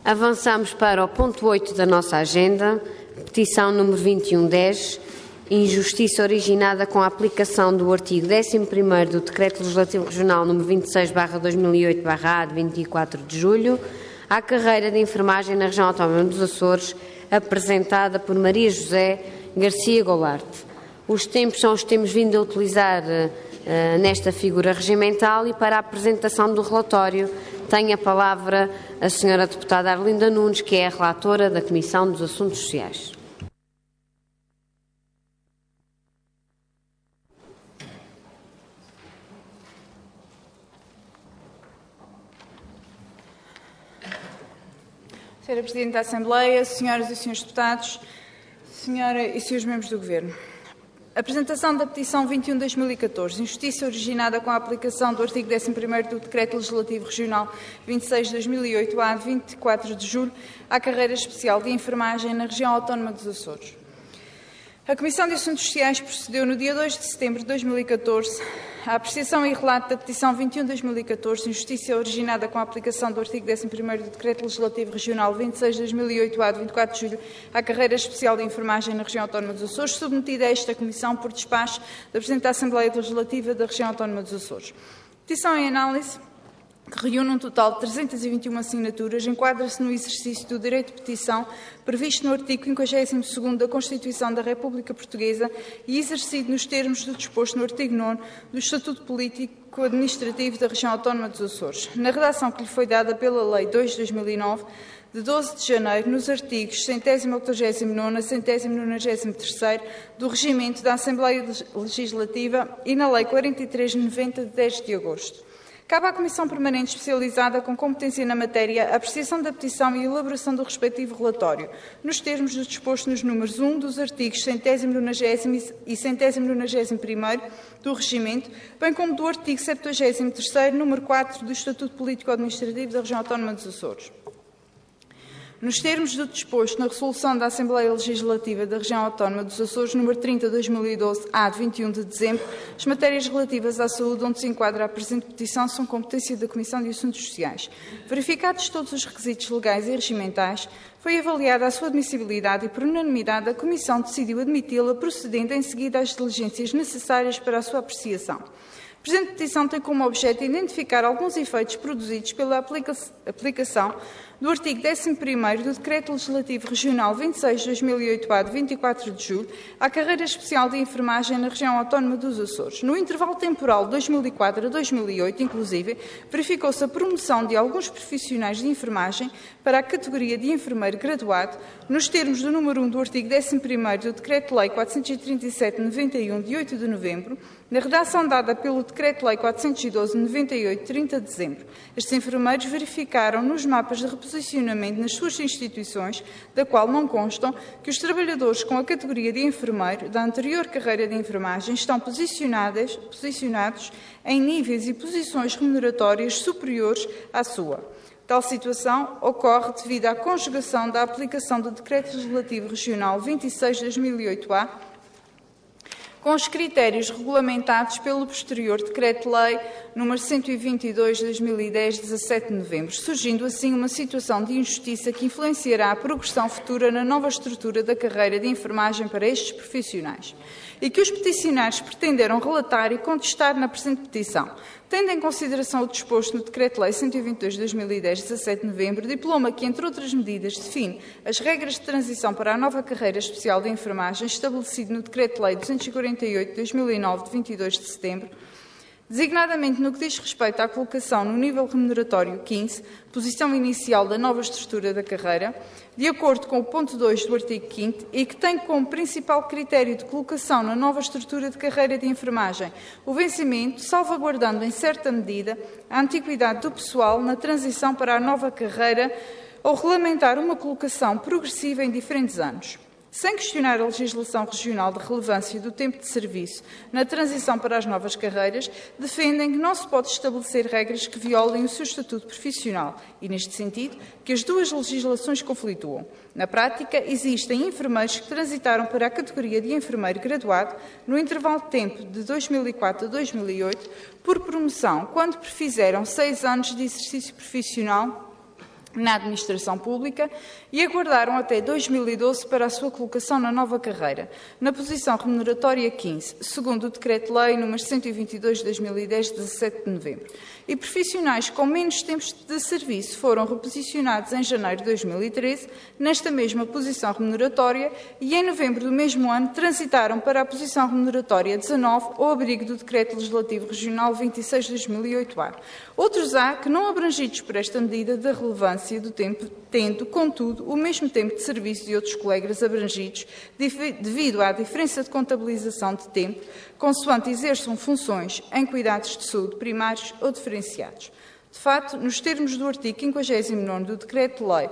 Avançamos para o ponto 8 da nossa agenda, petição número 2110, injustiça originada com a aplicação do artigo 11º do Decreto Legislativo Regional número 26/2008/A de 24 de julho, à carreira de enfermagem na região autónoma dos Açores, apresentada por Maria José Garcia Goulart. Os tempos são os que temos vindo a utilizar nesta figura regimental e para a apresentação do relatório tem a palavra a senhora deputada Arlinda Nunes, que é a relatora da Comissão dos Assuntos Sociais. Senhora Presidente da Assembleia, senhoras e senhores deputados, senhora e senhores membros do Governo. A apresentação da petição 21/2014, injustiça originada com a aplicação do artigo 11º do Decreto Legislativo Regional 26/2008/A de 24 de julho à carreira especial de enfermagem na região autónoma dos Açores. A Comissão de Assuntos Sociais procedeu no dia 2 de setembro de 2014 à apreciação e relato da petição 21/2014, injustiça originada com a aplicação do artigo 11º do Decreto Legislativo Regional 26/2008/A de 24 de julho à carreira especial de enfermagem na região autónoma dos Açores, submetida a esta Comissão por despacho da Presidente da Assembleia Legislativa da região autónoma dos Açores. Petição em análise, que reúne um total de 321 assinaturas, enquadra-se no exercício do direito de petição previsto no artigo 52º da Constituição da República Portuguesa e exercido nos termos do disposto no artigo 9º do Estatuto Político Administrativo da região autónoma dos Açores, na redação que lhe foi dada pela Lei 2 de 2009, de 12 de janeiro, nos artigos 189º, 193º do Regimento da Assembleia Legislativa e na Lei 43/90 de 10 de agosto. Cabe à Comissão Permanente Especializada com competência na matéria a apreciação da petição e a elaboração do respectivo relatório, nos termos do disposto nos números 1 dos artigos 190º e 191º do Regimento, bem como do artigo 73º, número 4 do Estatuto Político Administrativo da região autónoma dos Açores. Nos termos do disposto na Resolução da Assembleia Legislativa da Região Autónoma dos Açores, número 30/2012-A de 21 de dezembro, as matérias relativas à saúde onde se enquadra a presente petição são competência da Comissão de Assuntos Sociais. Verificados todos os requisitos legais e regimentais, foi avaliada a sua admissibilidade e, por unanimidade, a Comissão decidiu admiti-la, procedendo em seguida às diligências necessárias para a sua apreciação. A presente petição tem como objeto identificar alguns efeitos produzidos pela aplicação do artigo 11º do Decreto Legislativo Regional 26/2008/A de 24 de julho à carreira especial de enfermagem na região autónoma dos Açores. No intervalo temporal de 2004 a 2008, inclusive, verificou-se a promoção de alguns profissionais de enfermagem para a categoria de enfermeiro graduado, nos termos do número 1 do artigo 11º do Decreto-Lei 437/91 de 8 de novembro, na redação dada pelo Decreto-Lei 412/98 de 30 de dezembro. Estes enfermeiros verificaram nos mapas de reposicionamento nas suas instituições, da qual não constam, que os trabalhadores com a categoria de enfermeiro da anterior carreira de enfermagem estão posicionados em níveis e posições remuneratórias superiores à sua. Tal situação ocorre devido à conjugação da aplicação do Decreto Legislativo Regional 26/2008/A com os critérios regulamentados pelo posterior Decreto-Lei nº 122/2010, 17 de novembro, surgindo assim uma situação de injustiça que influenciará a progressão futura na nova estrutura da carreira de enfermagem para estes profissionais e que os peticionários pretenderam relatar e contestar na presente petição. Tendo em consideração o disposto no Decreto-Lei 122/2010, 17 de novembro, diploma que, entre outras medidas, define as regras de transição para a nova carreira especial de enfermagem, estabelecido no Decreto-Lei 248/2009, de 22 de setembro, designadamente no que diz respeito à colocação no nível remuneratório 15, posição inicial da nova estrutura da carreira, de acordo com o ponto 2 do artigo 5º, e que tem como principal critério de colocação na nova estrutura de carreira de enfermagem o vencimento, salvaguardando em certa medida a antiguidade do pessoal na transição para a nova carreira ou regulamentar uma colocação progressiva em diferentes anos. Sem questionar a legislação regional de relevância do tempo de serviço na transição para as novas carreiras, defendem que não se pode estabelecer regras que violem o seu estatuto profissional e, neste sentido, que as duas legislações conflituam. Na prática, existem enfermeiros que transitaram para a categoria de enfermeiro graduado no intervalo de tempo de 2004 a 2008 por promoção, quando prefizeram 6 anos de exercício profissional na administração pública e aguardaram até 2012 para a sua colocação na nova carreira, na posição remuneratória 15, segundo o Decreto-Lei nº 122 de 2010, 17 de novembro. E profissionais com menos tempos de serviço foram reposicionados em janeiro de 2013 nesta mesma posição remuneratória e em novembro do mesmo ano transitaram para a posição remuneratória 19 ao abrigo do Decreto Legislativo Regional 26 de 2008-A. Outros há que não abrangidos por esta medida da relevância do tempo, tendo, contudo, o mesmo tempo de serviço de outros colegas abrangidos devido à diferença de contabilização de tempo, consoante exerçam funções em cuidados de saúde primários ou diferenciados. De facto, nos termos do artigo 59º do Decreto-Lei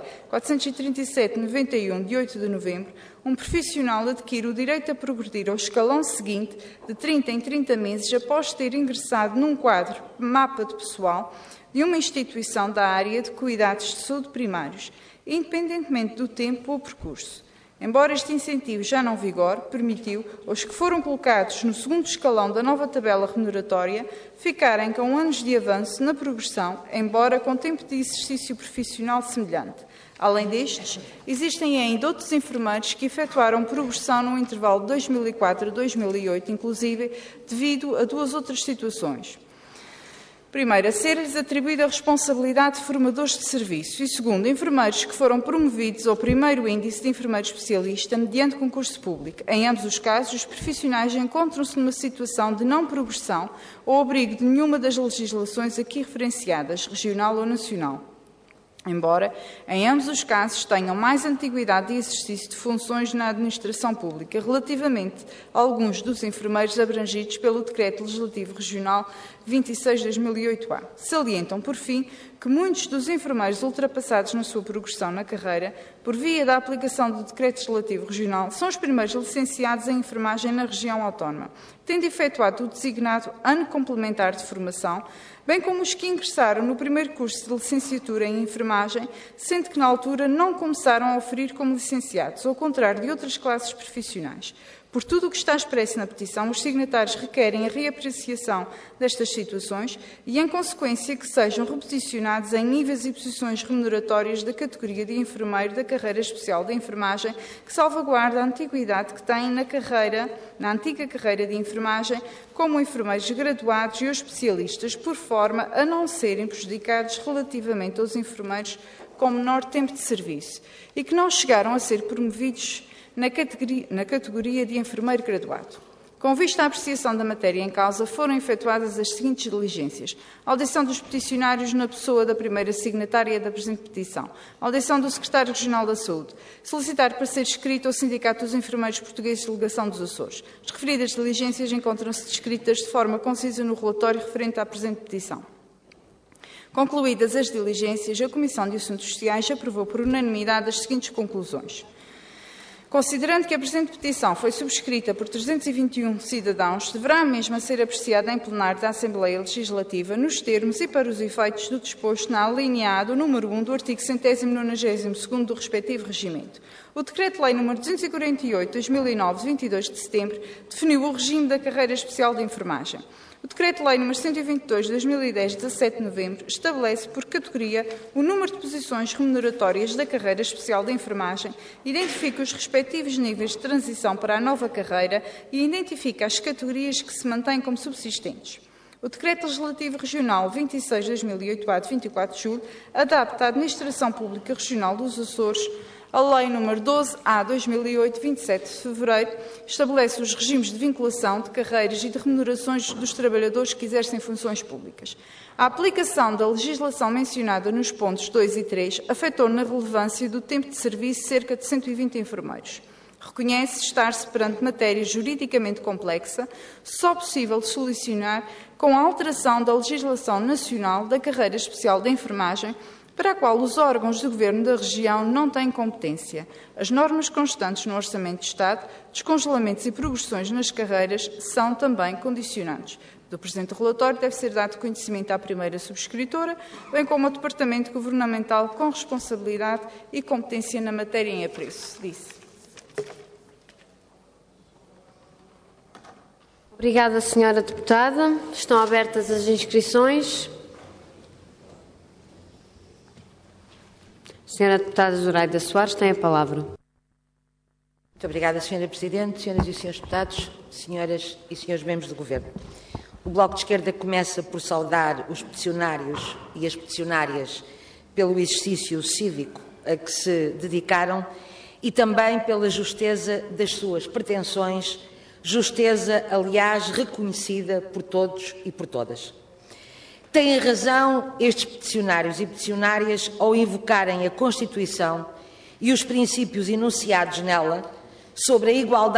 437/91, de 8 de novembro, um profissional adquire o direito a progredir ao escalão seguinte de 30 em 30 meses após ter ingressado num quadro mapa de pessoal de uma instituição da área de cuidados de saúde primários, independentemente do tempo ou percurso. Embora este incentivo já não vigore, permitiu aos que foram colocados no segundo escalão da nova tabela remuneratória ficarem com anos de avanço na progressão, embora com tempo de exercício profissional semelhante. Além destes, existem ainda outros enfermeiros que efetuaram progressão no intervalo de 2004 a 2008, inclusive devido a duas outras situações. Primeiro, a ser-lhes atribuída a responsabilidade de formadores de serviço e, segundo, enfermeiros que foram promovidos ao primeiro índice de enfermeiro especialista mediante concurso público. Em ambos os casos, os profissionais encontram-se numa situação de não progressão ou abrigo de nenhuma das legislações aqui referenciadas, regional ou nacional. Embora, em ambos os casos, tenham mais antiguidade de exercício de funções na administração pública, relativamente a alguns dos enfermeiros abrangidos pelo Decreto Legislativo Regional 26 de 2008-A. Salientam, por fim, que muitos dos enfermeiros ultrapassados na sua progressão na carreira, por via da aplicação do Decreto Legislativo Regional, são os primeiros licenciados em enfermagem na região autónoma, tendo efetuado o designado ano complementar de formação, bem como os que ingressaram no primeiro curso de licenciatura em enfermagem, sendo que na altura não começaram a oferir como licenciados, ao contrário de outras classes profissionais. Por tudo o que está expresso na petição, os signatários requerem a reapreciação destas situações e, em consequência, que sejam reposicionados em níveis e posições remuneratórias da categoria de enfermeiro da carreira especial de enfermagem, que salvaguarda a antiguidade que têm na antiga carreira de enfermagem, como enfermeiros graduados e os especialistas, por forma a não serem prejudicados relativamente aos enfermeiros com menor tempo de serviço e que não chegaram a ser promovidos na categoria de enfermeiro graduado. Com vista à apreciação da matéria em causa, foram efetuadas as seguintes diligências: audição dos peticionários na pessoa da primeira signatária da presente petição, audição do Secretário Regional da Saúde, solicitar parecer escrito ao Sindicato dos Enfermeiros Portugueses de Delegação dos Açores. As referidas diligências encontram-se descritas de forma concisa no relatório referente à presente petição. Concluídas as diligências, a Comissão de Assuntos Sociais aprovou por unanimidade as seguintes conclusões. Considerando que a presente petição foi subscrita por 321 cidadãos, deverá a mesma ser apreciada em plenário da Assembleia Legislativa nos termos e para os efeitos do disposto na alínea A do número 1 do artigo 192º do respectivo regimento. O Decreto-Lei nº 248, 2009, de 22 de setembro, definiu o regime da carreira especial de enfermagem. O Decreto-Lei nº 122, de 2010, 17 de novembro, estabelece por categoria o número de posições remuneratórias da carreira especial de enfermagem, identifica os respectivos níveis de transição para a nova carreira e identifica as categorias que se mantêm como subsistentes. O Decreto Legislativo Regional 26 de 2008-A, de 24 de julho, adapta a Administração Pública Regional dos Açores a Lei nº 12-A, 2008, 27 de fevereiro, estabelece os regimes de vinculação de carreiras e de remunerações dos trabalhadores que exercem funções públicas. A aplicação da legislação mencionada nos pontos 2 e 3 afetou na relevância do tempo de serviço cerca de 120 enfermeiros. Reconhece estar-se perante matéria juridicamente complexa, só possível de solucionar com a alteração da legislação nacional da carreira especial de enfermagem, para a qual os órgãos do Governo da região não têm competência. As normas constantes no Orçamento de Estado, descongelamentos e progressões nas carreiras são também condicionantes. Do presente relatório deve ser dado conhecimento à primeira subscritora, bem como ao Departamento Governamental com responsabilidade e competência na matéria em apreço. Disse. Obrigada, Sra. Deputada. Estão abertas as inscrições. Senhora Deputada Zoraida Soares tem a palavra. Muito obrigada, Sra. Presidente, Senhoras e Senhores Deputados, Senhoras e Senhores Membros do Governo. O Bloco de Esquerda começa por saudar os peticionários e as peticionárias pelo exercício cívico a que se dedicaram e também pela justeza das suas pretensões, justeza, aliás, reconhecida por todos e por todas. Têm razão estes peticionários e peticionárias ao invocarem a Constituição e os princípios enunciados nela sobre a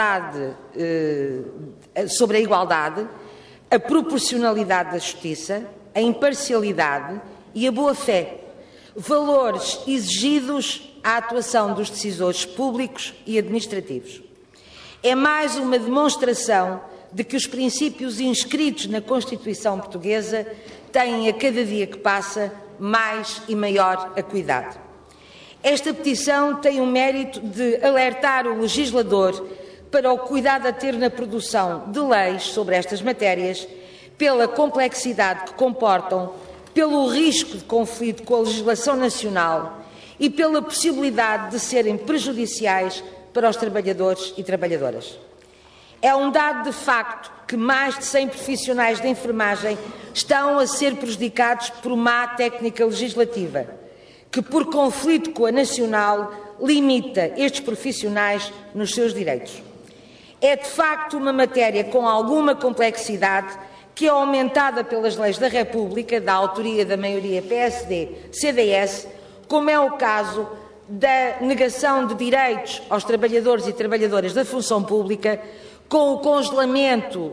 igualdade, a proporcionalidade da justiça, a imparcialidade e a boa-fé, valores exigidos à atuação dos decisores públicos e administrativos. É mais uma demonstração de que os princípios inscritos na Constituição portuguesa têm, a cada dia que passa, mais e maior acuidade. Esta petição tem o mérito de alertar o legislador para o cuidado a ter na produção de leis sobre estas matérias, pela complexidade que comportam, pelo risco de conflito com a legislação nacional e pela possibilidade de serem prejudiciais para os trabalhadores e trabalhadoras. É um dado de facto que mais de 100 profissionais da enfermagem estão a ser prejudicados por má técnica legislativa, que, por conflito com a nacional, limita estes profissionais nos seus direitos. É de facto uma matéria com alguma complexidade que é aumentada pelas leis da República, da autoria da maioria PSD-CDS, como é o caso da negação de direitos aos trabalhadores e trabalhadoras da função pública, com o congelamento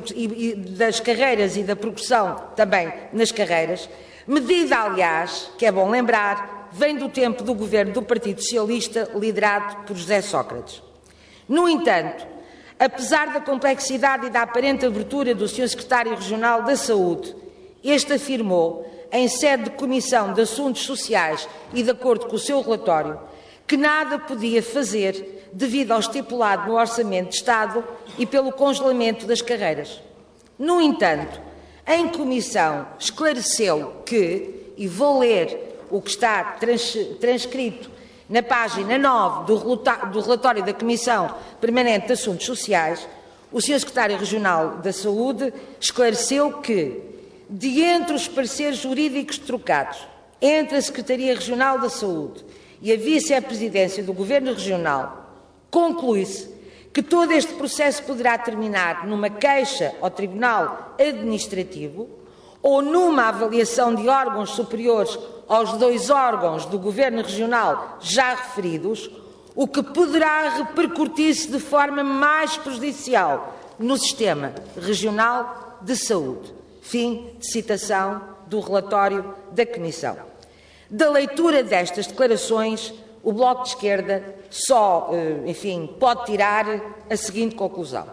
das carreiras e da progressão também nas carreiras, medida, aliás, que é bom lembrar, vem do tempo do governo do Partido Socialista, liderado por José Sócrates. No entanto, apesar da complexidade e da aparente abertura do Sr. Secretário Regional da Saúde, este afirmou, em sede de Comissão de Assuntos Sociais e de acordo com o seu relatório, que nada podia fazer devido ao estipulado no Orçamento de Estado e pelo congelamento das carreiras. No entanto, em comissão esclareceu que, e vou ler o que está transcrito na página 9 do relatório da Comissão Permanente de Assuntos Sociais, o Sr. Secretário Regional da Saúde esclareceu que, de entre os pareceres jurídicos trocados entre a Secretaria Regional da Saúde e a Vice-Presidência do Governo Regional, conclui-se que todo este processo poderá terminar numa queixa ao Tribunal Administrativo ou numa avaliação de órgãos superiores aos 2 órgãos do Governo Regional já referidos, o que poderá repercutir-se de forma mais prejudicial no Sistema Regional de Saúde. Fim de citação do relatório da Comissão. Da leitura destas declarações, o Bloco de Esquerda só, pode tirar a seguinte conclusão.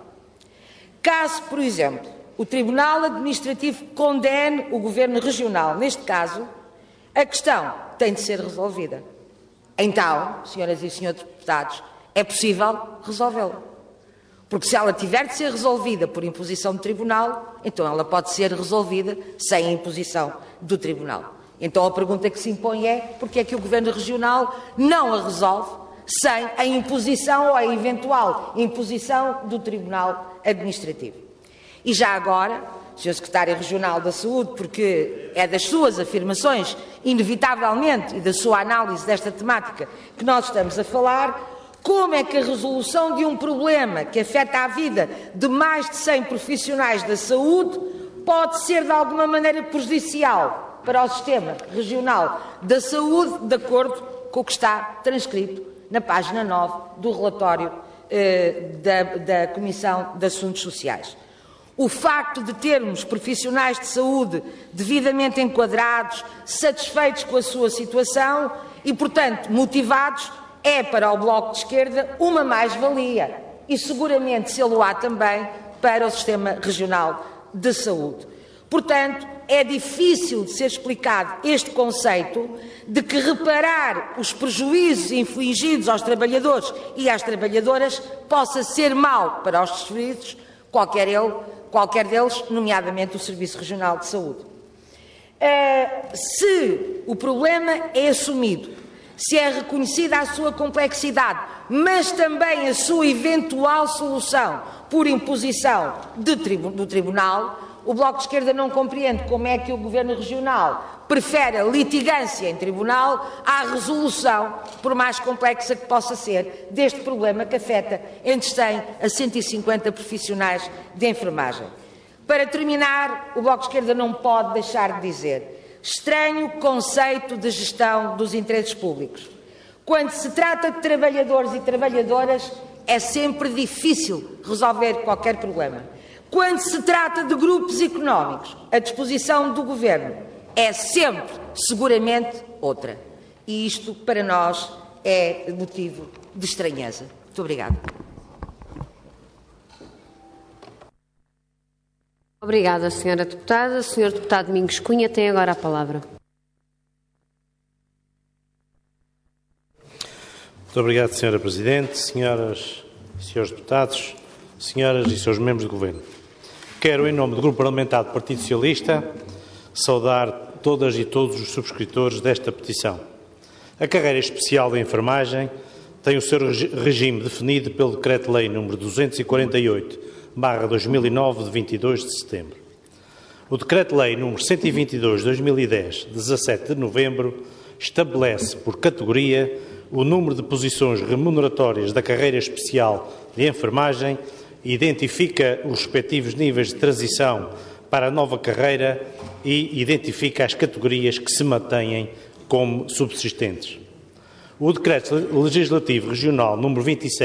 Caso, por exemplo, o Tribunal Administrativo condene o Governo Regional, neste caso, a questão tem de ser resolvida. Então, senhoras e senhores deputados, é possível resolvê-la. Porque se ela tiver de ser resolvida por imposição do Tribunal, então ela pode ser resolvida sem a imposição do Tribunal. Então a pergunta que se impõe é porque é que o Governo Regional não a resolve sem a imposição ou a eventual imposição do Tribunal Administrativo. E já agora, Sr. Secretário Regional da Saúde, porque é das suas afirmações, inevitavelmente, e da sua análise desta temática que nós estamos a falar, como é que a resolução de um problema que afeta a vida de mais de 100 profissionais da saúde pode ser de alguma maneira prejudicial para o Sistema Regional da Saúde, de acordo com o que está transcrito na página 9 do relatório da Comissão de Assuntos Sociais. O facto de termos profissionais de saúde devidamente enquadrados, satisfeitos com a sua situação e, portanto, motivados, é para o Bloco de Esquerda uma mais-valia e seguramente se-lo-á também para o Sistema Regional de Saúde. Portanto, é difícil de ser explicado este conceito de que reparar os prejuízos infligidos aos trabalhadores e às trabalhadoras possa ser mau para os serviços, qualquer deles, nomeadamente o Serviço Regional de Saúde. Se o problema é assumido, se é reconhecida a sua complexidade, mas também a sua eventual solução por imposição do Tribunal, o Bloco de Esquerda não compreende como é que o Governo Regional prefere a litigância em Tribunal à resolução, por mais complexa que possa ser, deste problema que afeta entre 100 a 150 profissionais de enfermagem. Para terminar, o Bloco de Esquerda não pode deixar de dizer: estranho conceito de gestão dos interesses públicos. Quando se trata de trabalhadores e trabalhadoras, é sempre difícil resolver qualquer problema. Quando se trata de grupos económicos, a disposição do Governo é sempre, seguramente, outra. E isto, para nós, é motivo de estranheza. Muito obrigada. Obrigada, Sra. Deputada. O Sr. Deputado Domingos Cunha tem agora a palavra. Muito obrigado, Sra. Presidente, senhoras e senhores deputados, senhoras e senhores membros do Governo. Quero, em nome do Grupo Parlamentar do Partido Socialista, saudar todas e todos os subscritores desta petição. A carreira especial de enfermagem tem o seu regime definido pelo Decreto-Lei nº 248/2009, de 22 de setembro. O Decreto-Lei nº 122/2010, de 17 de novembro, estabelece por categoria o número de posições remuneratórias da carreira especial de enfermagem e identifica os respectivos níveis de transição para a nova carreira e identifica as categorias que se mantêm como subsistentes. O Decreto Legislativo Regional nº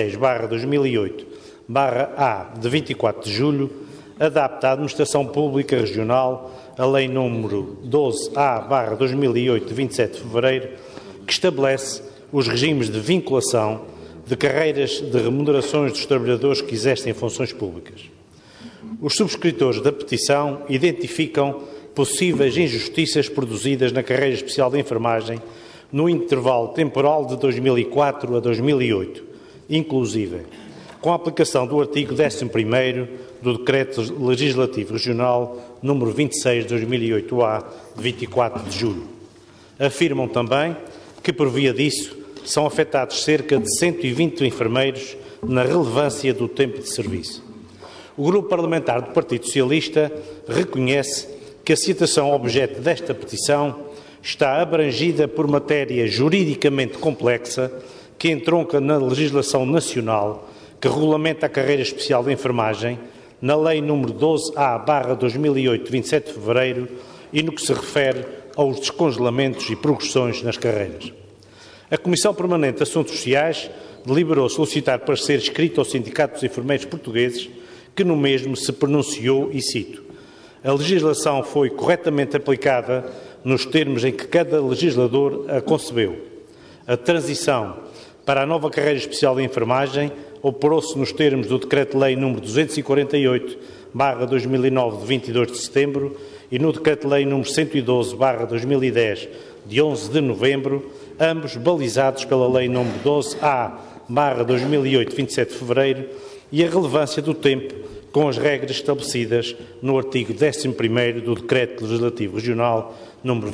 26/2008/A, de 24 de julho, adapta à Administração Pública Regional a Lei nº 12A/2008, de 27 de fevereiro, que estabelece os regimes de vinculação de carreiras de remunerações dos trabalhadores que exercem funções públicas. Os subscritores da petição identificam possíveis injustiças produzidas na carreira especial de enfermagem no intervalo temporal de 2004 a 2008, inclusive com a aplicação do artigo 11º do Decreto Legislativo Regional nº 26/2008-A, de 24 de julho. Afirmam também que, por via disso, são afetados cerca de 120 enfermeiros na relevância do tempo de serviço. O Grupo Parlamentar do Partido Socialista reconhece que a situação objeto desta petição está abrangida por matéria juridicamente complexa que entronca na legislação nacional que regulamenta a carreira especial de enfermagem, na Lei nº 12A/2008, de 27 de fevereiro, e no que se refere aos descongelamentos e progressões nas carreiras. A Comissão Permanente de Assuntos Sociais deliberou solicitar parecer escrito ao Sindicato dos Enfermeiros Portugueses, que no mesmo se pronunciou, e cito: a legislação foi corretamente aplicada nos termos em que cada legislador a concebeu. A transição para a nova carreira especial de enfermagem operou-se nos termos do Decreto-Lei nº 248/2009, de 22 de setembro, e no Decreto-Lei nº 112/2010, de 11 de novembro, ambos balizados pela Lei nº 12A/2008, de 27 de fevereiro, e a relevância do tempo com as regras estabelecidas no artigo 11º do Decreto Legislativo Regional nº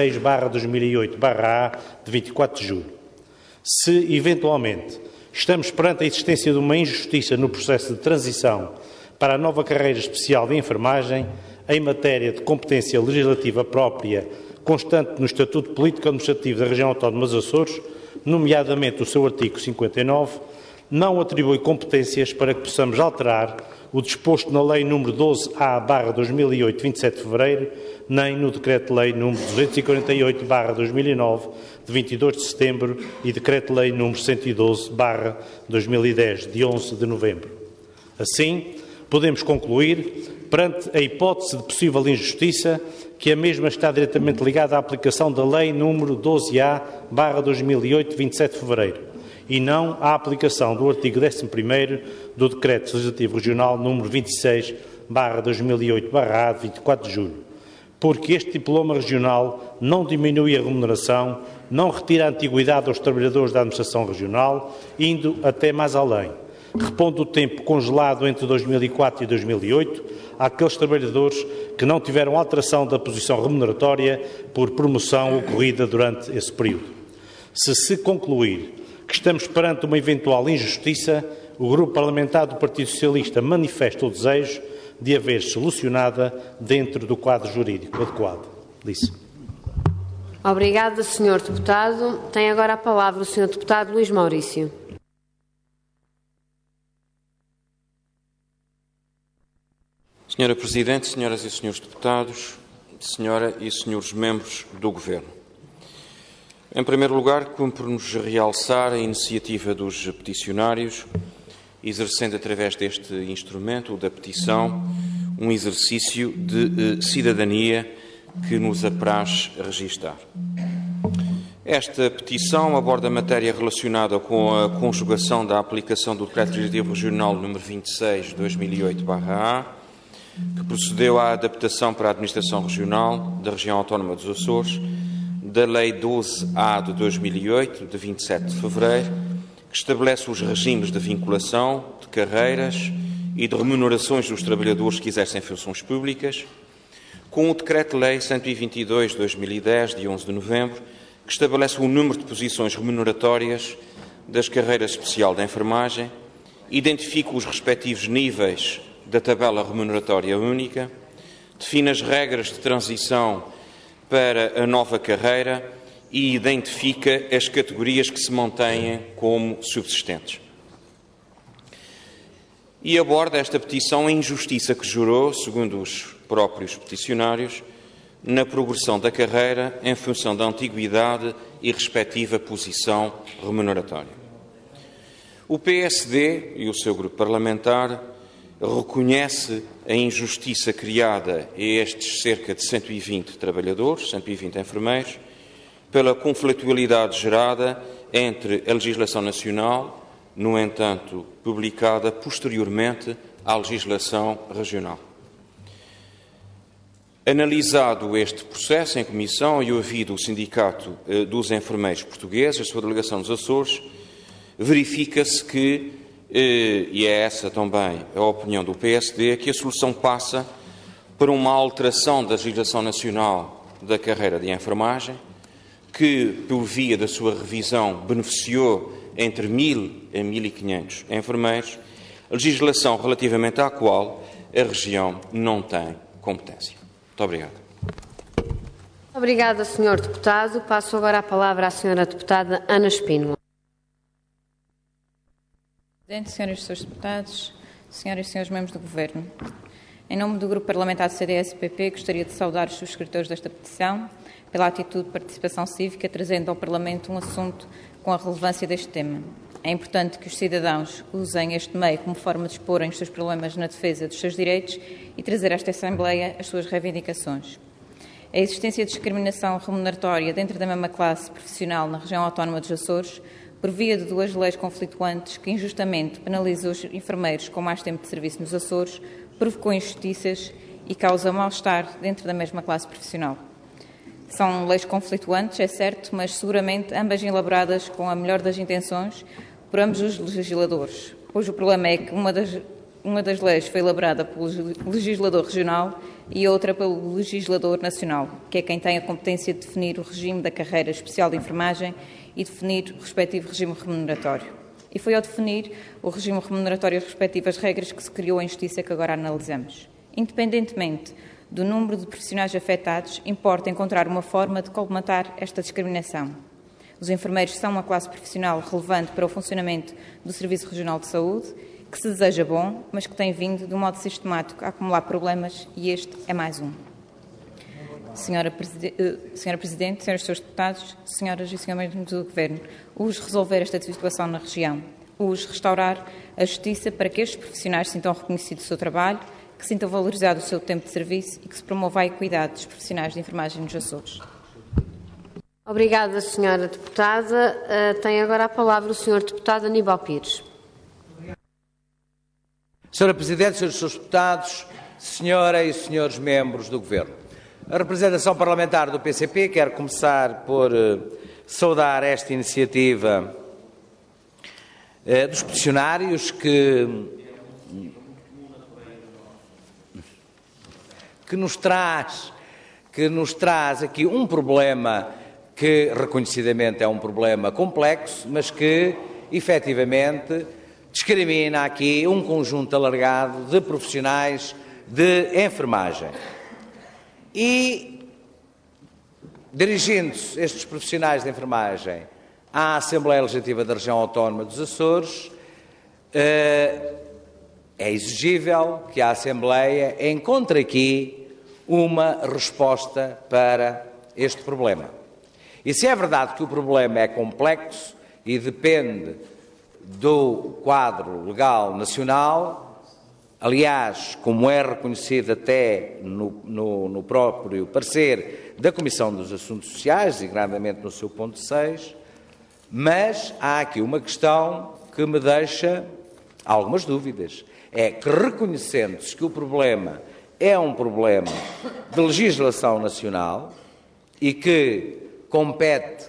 26/2008/A, de 24 de julho. Se, eventualmente, estamos perante a existência de uma injustiça no processo de transição para a nova carreira especial de enfermagem, em matéria de competência legislativa própria, constante no Estatuto Político-Administrativo da Região Autónoma dos Açores, nomeadamente o seu artigo 59, não atribui competências para que possamos alterar o disposto na Lei nº 12A/2008, 27 de fevereiro, nem no Decreto-Lei nº 248/2009, de 22 de setembro, e Decreto-Lei nº 112/2010, de 11 de novembro. Assim, podemos concluir, perante a hipótese de possível injustiça, que a mesma está diretamente ligada à aplicação da Lei nº 12A/2008, 27 de fevereiro, e não à aplicação do artigo 11º do Decreto Legislativo Regional nº 26/2008/A, de 24 de julho, porque este diploma regional não diminui a remuneração, não retira a antiguidade aos trabalhadores da administração regional, indo até mais além. Repondo o tempo congelado entre 2004 e 2008 àqueles trabalhadores que não tiveram alteração da posição remuneratória por promoção ocorrida durante esse período. Se concluir que estamos perante uma eventual injustiça, o Grupo Parlamentar do Partido Socialista manifesta o desejo de a ver solucionada dentro do quadro jurídico adequado. Disse. Obrigada, Sr. Deputado. Tem agora a palavra o Sr. Deputado Luís Maurício. Senhora Presidente, senhoras e senhores deputados, senhora e senhores membros do Governo. Em primeiro lugar, cumpre-nos realçar a iniciativa dos peticionários, exercendo através deste instrumento, o da petição, um exercício de cidadania que nos apraz registar. Esta petição aborda matéria relacionada com a conjugação da aplicação do Decreto Legislativo Regional nº 26/2008/A, que procedeu à adaptação para a Administração Regional da Região Autónoma dos Açores da Lei 12A de 2008, de 27 de fevereiro, que estabelece os regimes de vinculação, de carreiras e de remunerações dos trabalhadores que exercem funções públicas, com o Decreto-Lei 122 de 2010, de 11 de novembro, que estabelece o número de posições remuneratórias das carreiras especial da enfermagem, identifica os respectivos níveis da tabela remuneratória única, define as regras de transição para a nova carreira e identifica as categorias que se mantêm como subsistentes. E aborda esta petição a injustiça que gerou, segundo os próprios peticionários, na progressão da carreira em função da antiguidade e respectiva posição remuneratória. O PSD e o seu grupo parlamentar reconhece a injustiça criada a estes cerca de 120 trabalhadores, 120 enfermeiros, pela conflitualidade gerada entre a legislação nacional, no entanto, publicada posteriormente à legislação regional. Analisado este processo em comissão e ouvido o Sindicato dos Enfermeiros Portugueses, a sua delegação dos Açores, verifica-se que, e é essa também a opinião do PSD, que a solução passa por uma alteração da legislação nacional da carreira de enfermagem, que, por via da sua revisão, beneficiou entre 1.000 a 1.500 enfermeiros, a legislação relativamente à qual a região não tem competência. Muito obrigado. Obrigada, Sr. Deputado. Passo agora a palavra à Sra. Deputada Ana Espínola. Presidente, senhoras e senhores deputados, senhoras e senhores membros do Governo, em nome do Grupo Parlamentar do CDS-PP, gostaria de saudar os subscritores desta petição pela atitude de participação cívica, trazendo ao Parlamento um assunto com a relevância deste tema. É importante que os cidadãos usem este meio como forma de exporem os seus problemas na defesa dos seus direitos e trazer a esta Assembleia as suas reivindicações. A existência de discriminação remuneratória dentro da mesma classe profissional na região autónoma dos Açores, por via de duas leis conflituantes que injustamente penalizam os enfermeiros com mais tempo de serviço nos Açores, provocou injustiças e causa mal-estar dentro da mesma classe profissional. São leis conflituantes, é certo, mas seguramente ambas elaboradas com a melhor das intenções por ambos os legisladores, pois o problema é que uma das leis foi elaborada pelo legislador regional e outra pelo legislador nacional, que é quem tem a competência de definir o regime da carreira especial de enfermagem e definir o respectivo regime remuneratório. E foi ao definir o regime remuneratório respectivo as regras que se criou a injustiça que agora analisamos. Independentemente do número de profissionais afetados, importa encontrar uma forma de colmatar esta discriminação. Os enfermeiros são uma classe profissional relevante para o funcionamento do Serviço Regional de Saúde, que se deseja bom, mas que tem vindo de um modo sistemático a acumular problemas e este é mais um. Senhora Presidente, senhores e senhores deputados, senhoras e senhores membros do Governo, urge resolver esta situação na região, urge restaurar a justiça para que estes profissionais sintam reconhecido o seu trabalho, que sintam valorizado o seu tempo de serviço e que se promova a equidade dos profissionais de enfermagem nos Açores. Obrigada, Sra. Deputada. Tem agora a palavra o Sr. Deputado Aníbal Pires. Sra. Presidente, senhores e senhores deputados, senhora e senhores membros do Governo. A representação parlamentar do PCP quer começar por saudar esta iniciativa dos peticionários que nos traz aqui um problema que reconhecidamente é um problema complexo, mas que, efetivamente, discrimina aqui um conjunto alargado de profissionais de enfermagem. E, dirigindo-se estes profissionais de enfermagem à Assembleia Legislativa da Região Autónoma dos Açores, é exigível que a Assembleia encontre aqui uma resposta para este problema. E se é verdade que o problema é complexo e depende do quadro legal nacional, aliás, como é reconhecido até no próprio parecer da Comissão dos Assuntos Sociais, designadamente no seu ponto 6, mas há aqui uma questão que me deixa algumas dúvidas. É que, reconhecendo-se que o problema é um problema de legislação nacional e que compete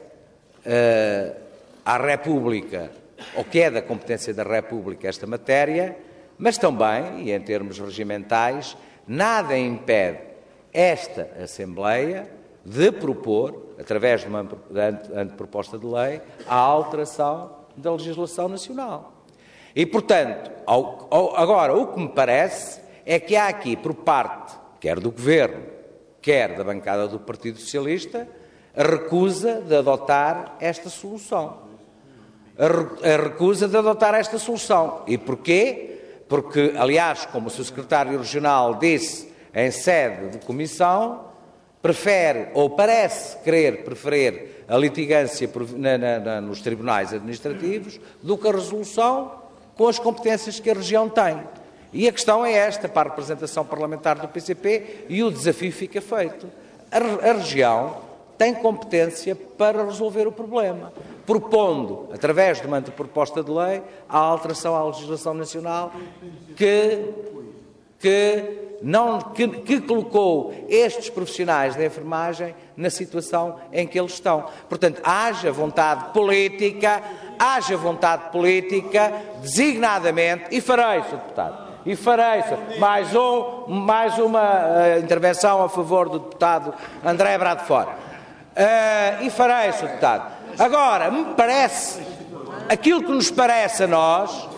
à República, ou que é da competência da República esta matéria, mas também, e em termos regimentais, nada impede esta Assembleia de propor, através de uma anteproposta de lei, a alteração da legislação nacional. E, portanto, agora o que me parece é que há aqui, por parte, quer do Governo, quer da bancada do Partido Socialista, a recusa de adotar esta solução. A recusa de adotar esta solução. E porquê? Porque, aliás, como o Sr. Secretário Regional disse em sede de comissão, prefere, ou parece querer preferir, a litigância nos tribunais administrativos do que a resolução com as competências que a região tem. E a questão é esta para a representação parlamentar do PCP e o desafio fica feito. A região tem competência para resolver o problema, propondo, através de uma anteproposta de lei, a alteração à legislação nacional que colocou estes profissionais da enfermagem na situação em que eles estão. Portanto, haja vontade política, designadamente, e farei, Sr. Deputado, e farei mais uma intervenção a favor do deputado André Bradford. E farei, Sr. Deputado. Agora, me parece, aquilo que nos parece a nós,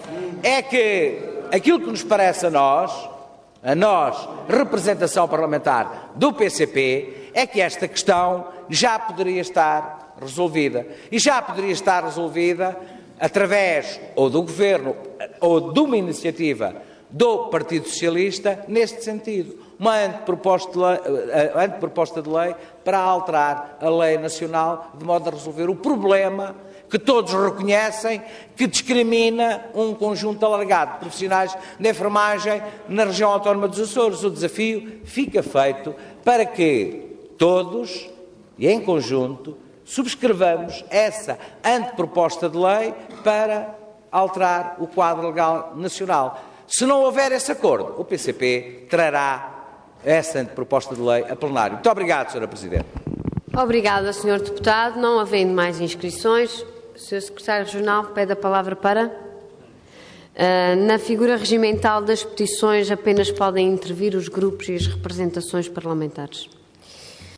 a nós, representação parlamentar do PCP, é que esta questão já poderia estar resolvida. E já poderia estar resolvida através ou do Governo ou de uma iniciativa do Partido Socialista neste sentido. Uma anteproposta de lei para alterar a lei nacional de modo a resolver o problema que todos reconhecem que discrimina um conjunto alargado de profissionais de enfermagem na região autónoma dos Açores. O desafio fica feito para que todos, e em conjunto, subscrevamos essa anteproposta de lei para alterar o quadro legal nacional. Se não houver esse acordo, o PCP trará essa anteproposta de lei a plenário. Muito obrigado, Sra. Presidente. Obrigada, Sr. Deputado. Não havendo mais inscrições, o Sr. Secretário Regional pede a palavra para... Na figura regimental das petições apenas podem intervir os grupos e as representações parlamentares.